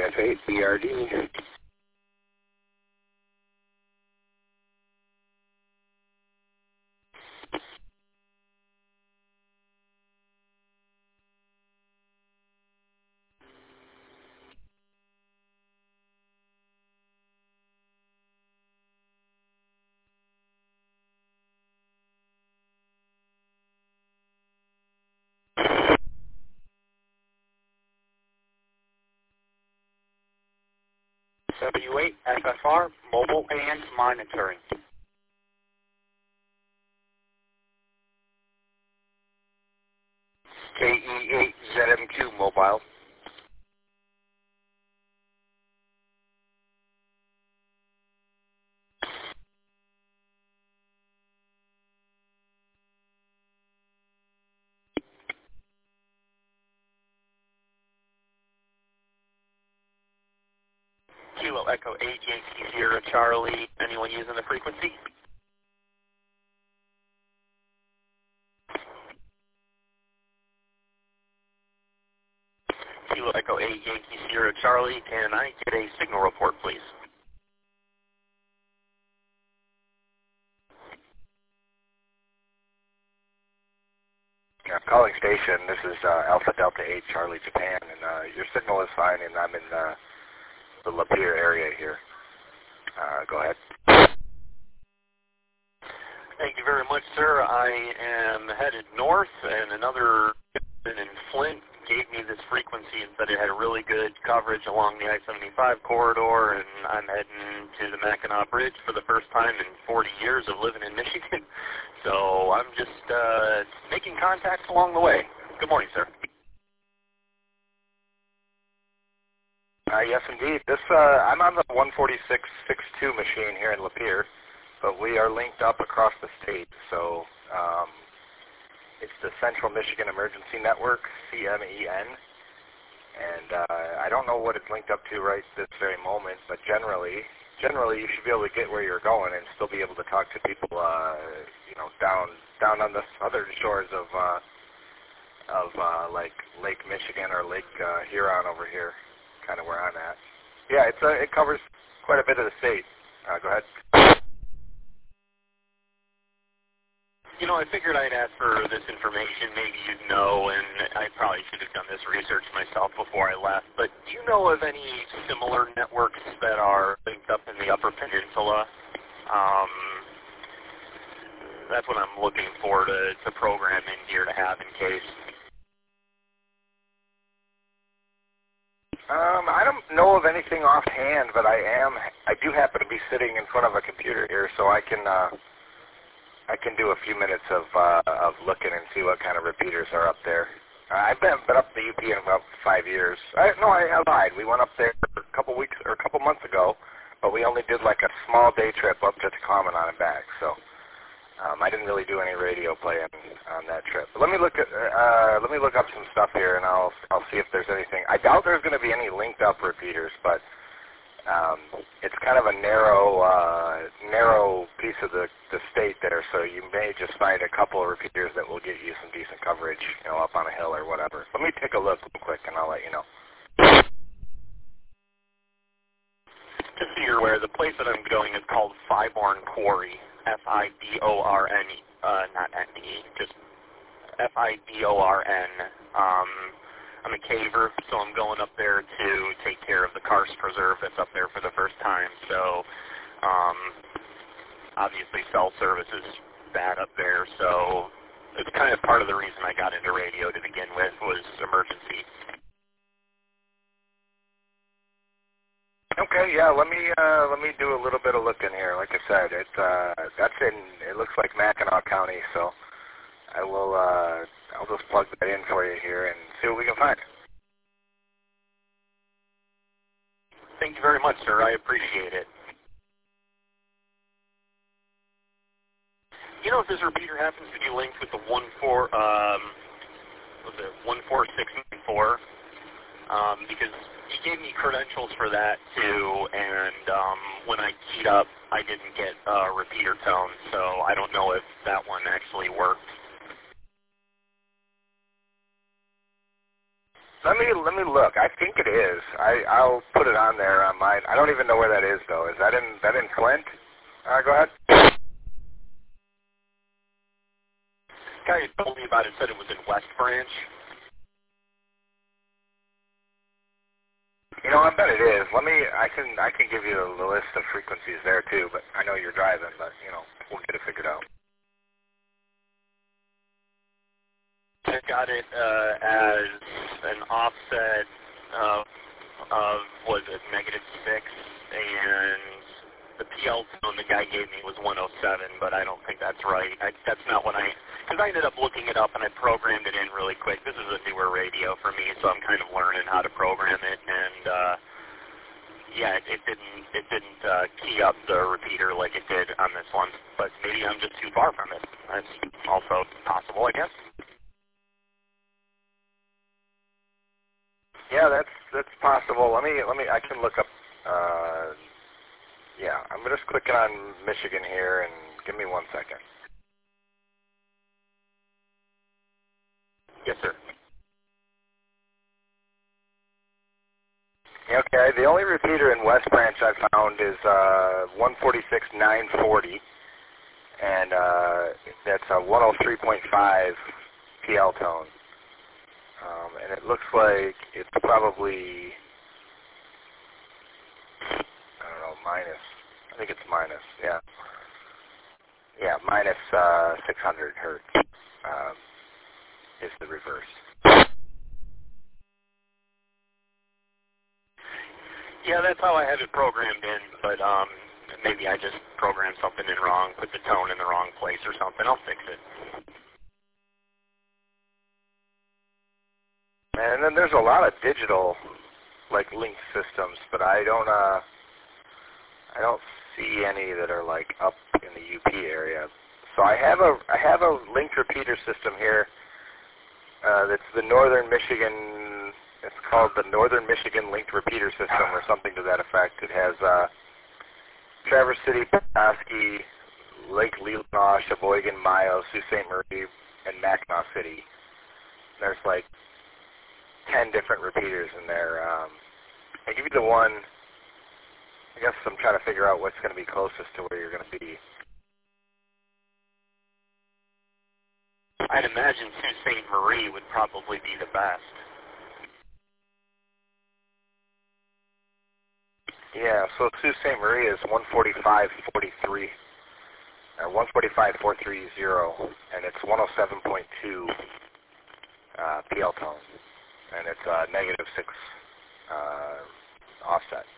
F8 BRD. W8 FFR, mobile and monitoring. KE8 ZMQ mobile. Kilo Echo 8 Yankee Sierra Charlie. Anyone using the frequency? Kilo Echo 8 Yankee Sierra Charlie. Can I get a signal report, please? Yeah, calling station. This is Alpha Delta 8 Charlie Japan, and your signal is fine, and I'm in the Lapeer area here. Go ahead. Thank you very much, sir. I am headed north, and another in Flint gave me this frequency and said it had really good coverage along the I-75 corridor, and I'm heading to the Mackinac Bridge for the first time in 40 years of living in Michigan. So I'm just making contacts along the way. Good morning, sir. Yes, indeed. I'm on the 146.62 machine here in Lapeer, but we are linked up across the state. So it's the Central Michigan Emergency Network, CMEN, and I don't know what it's linked up to right this very moment, but generally you should be able to get where you're going and still be able to talk to people, down on the southern shores of like Lake Michigan or Lake Huron over here, kind of where I'm at. Yeah, it covers quite a bit of the state. Go ahead. You know, I figured I'd ask for this information. Maybe you'd know, and I probably should have done this research myself before I left. But do you know of any similar networks that are linked up in the Upper Peninsula? That's what I'm looking for to program in here to have in case. I don't know of anything offhand, but I do happen to be sitting in front of a computer here, so I can do a few minutes of looking and see what kind of repeaters are up there. I've been up the UP in about 5 years. I lied. We went up there a couple months ago, but we only did like a small day trip up to Tacoma and back. So I didn't really do any radio playing on that trip. But let me look up some stuff here, and I'll see if there's anything. I doubt there's going to be any linked up repeaters, but it's kind of a narrow piece of the state there, so you may just find a couple of repeaters that will get you some decent coverage, up on a hill or whatever. Let me take a look real quick, and I'll let you know. Just so you're aware, the place that I'm going is called Fiborn Quarry, Fidorn, not N-E, just Fidorn. I'm a caver, so I'm going up there to take care of the karst preserve that's up there for the first time. So, obviously cell service is bad up there, so it's kind of part of the reason I got into radio to begin with was emergency. Okay, yeah, let me do a little bit of looking here. Like I said, it looks like Mackinac County, so I'll just plug that in for you here and see what we can find. Thank you very much, sir. I appreciate it. You know, if this repeater happens to be linked with the 14694, because he gave me credentials for that too, and when I keyed up, I didn't get a repeater tone, so I don't know if that one actually worked. Let me look. I think it is. I'll put it on there on mine. I don't even know where that is though. Is that in Flint? Go ahead. Guy who told me about it said it was in West Branch. You know, I bet it is. I can give you the list of frequencies there too, but I know you're driving, but you know, we'll get it figured out. I got it as an offset of was it -6, and the PL tone the guy gave me was 107, but I don't think that's right. That's not what because I ended up looking it up and I programmed it in really quick. This is a newer radio for me, so I'm kind of learning how to program it, and yeah, it didn't key up the repeater like it did on this one. But maybe I'm just too far from it. That's also possible, I guess. Yeah, that's possible. Let me. I can look up. Yeah, I'm just clicking on Michigan here, and give me 1 second. Yes, sir. Okay, the only repeater in West Branch I found is 146.940, and that's a 103.5 PL tone. And it looks like it's probably, I don't know, minus. I think it's minus, yeah. Yeah, minus 600 hertz is the reverse. Yeah, that's how I have it programmed in, but maybe I just programmed something in wrong, put the tone in the wrong place or something. I'll fix it. And then there's a lot of digital, like, linked systems, but I don't see any that are like up in the UP area. So I have a linked repeater system here. That's the Northern Michigan. It's called the Northern Michigan Linked Repeater System, or something to that effect. It has Traverse City, Petoskey, Lake Leelanau, Sheboygan, Mayo, Sault Ste. Marie, and Mackinac City. There's like 10 different repeaters in there. I give you the one. I guess I'm trying to figure out what's going to be closest to where you're going to be. I'd imagine Sault Ste. Marie would probably be the best. Yeah, so Sault Ste. Marie is 145.43, 145.430, and it's 107.2 PL tone, and it's -6 offset.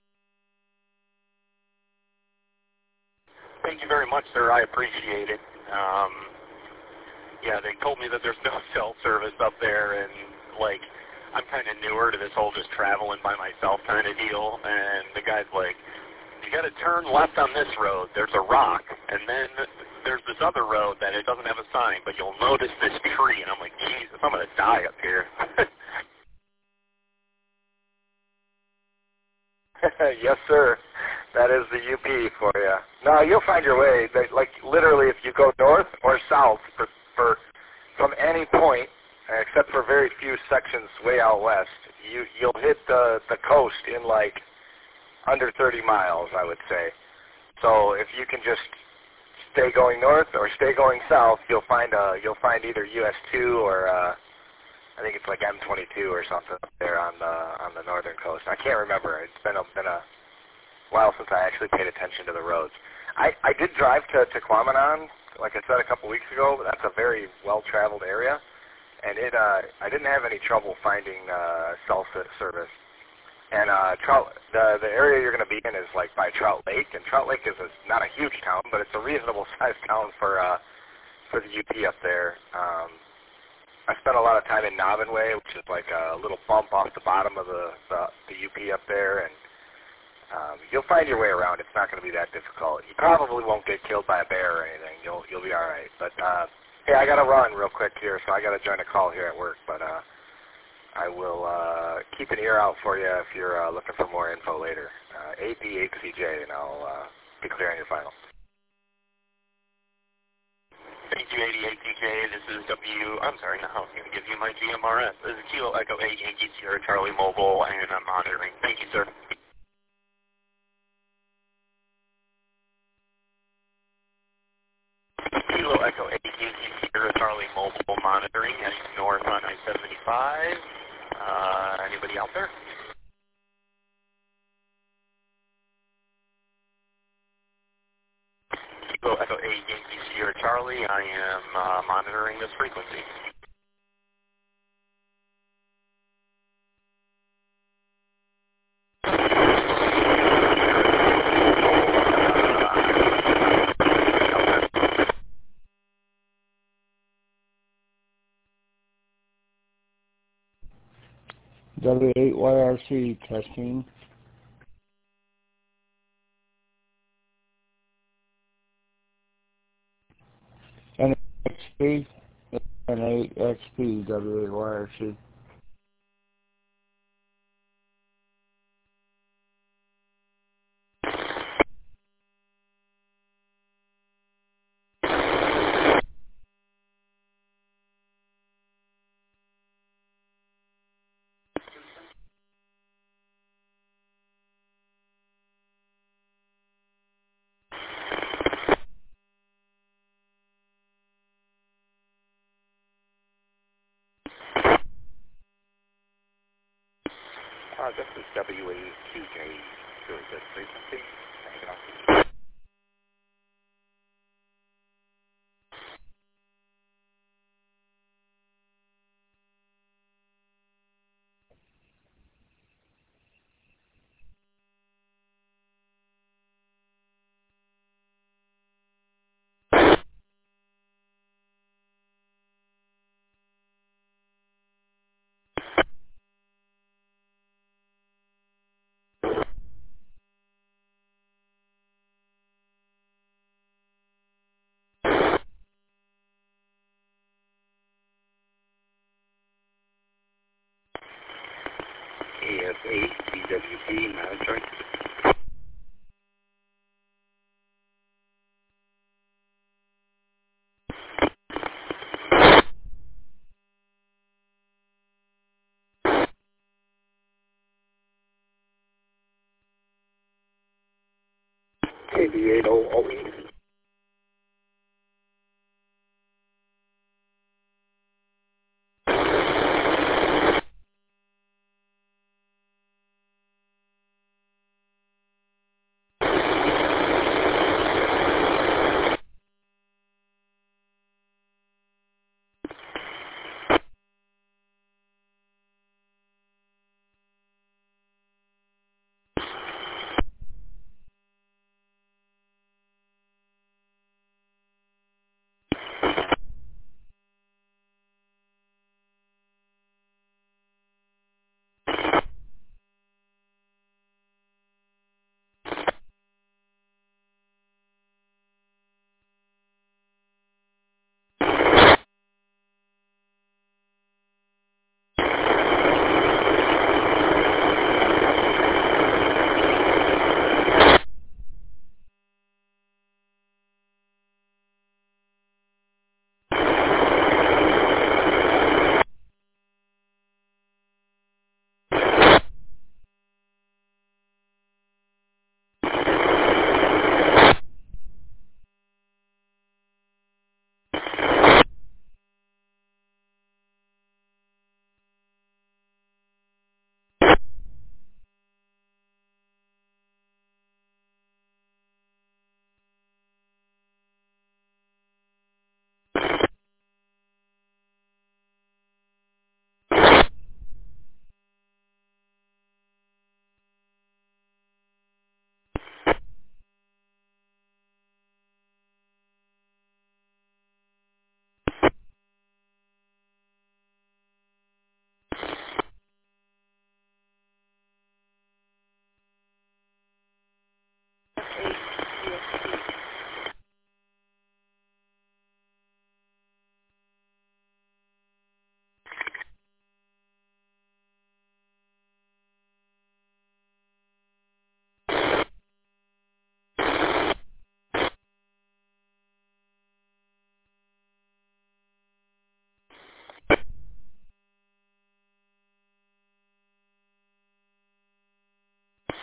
Thank you very much, sir. I appreciate it. Yeah, they told me that there's no cell service up there, and like, I'm kind of newer to this whole just traveling by myself kind of deal, and the guy's like, you got to turn left on this road. There's a rock, and then there's this other road that it doesn't have a sign, but you'll notice this tree, and I'm like, Jesus, I'm going to die up here. Yes, sir. That is the UP for you. No, you'll find your way. Like, literally, if you go north or south from any point, except for very few sections way out west, you'll hit the coast in like under 30 miles, I would say. So if you can just stay going north or stay going south, you'll find either US 2 or I think it's like M22 or something up there on the northern coast. I can't remember. It's been a while since I actually paid attention to the roads. I did drive to Tequamanon, like I said a couple weeks ago. But that's a very well-traveled area, and I didn't have any trouble finding cell service. And the area you're going to be in is like by Trout Lake, and Trout Lake is not a huge town, but it's a reasonable-sized town for the UP up there. I spent a lot of time in Novenway, which is like a little bump off the bottom of the UP up there, and you'll find your way around. It's not going to be that difficult. You probably won't get killed by a bear or anything. You'll be all right. But hey, I got to run real quick here, so I got to join a call here at work. But I will keep an ear out for you if you're looking for more info later. AB8CJ, and I'll be clearing your final. Thank you, 88DJ. This is I'm sorry, no, I was going to give you my GMRS. This is Kilo Echo 8 Yankee Sierra Charlie Mobile, and I'm monitoring. Thank you, sir. Kilo Echo 8 Yankee Sierra Charlie Mobile monitoring, heading north on I-75. Anybody out there? Kilo Echo 8 Yankee Sierra Charlie, I am monitoring this frequency. W8YRC testing. NXP, N8XP, W8YRC. This is W8QJ, really good frequency. Hanging up. AF8 BWP monitoring. KB800.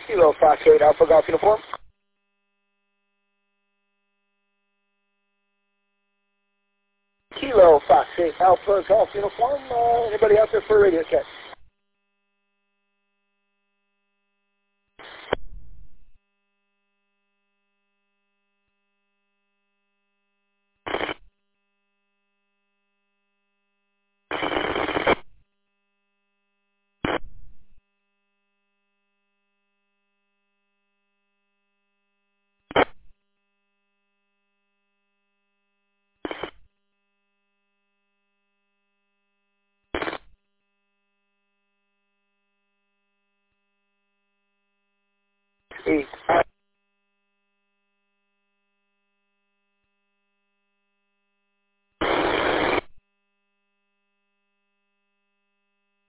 Kilo Fox 8 Alpha Golf Uniform. Kilo Fox 8 Alpha Golf Uniform. Anybody out there for a radio check? Eight.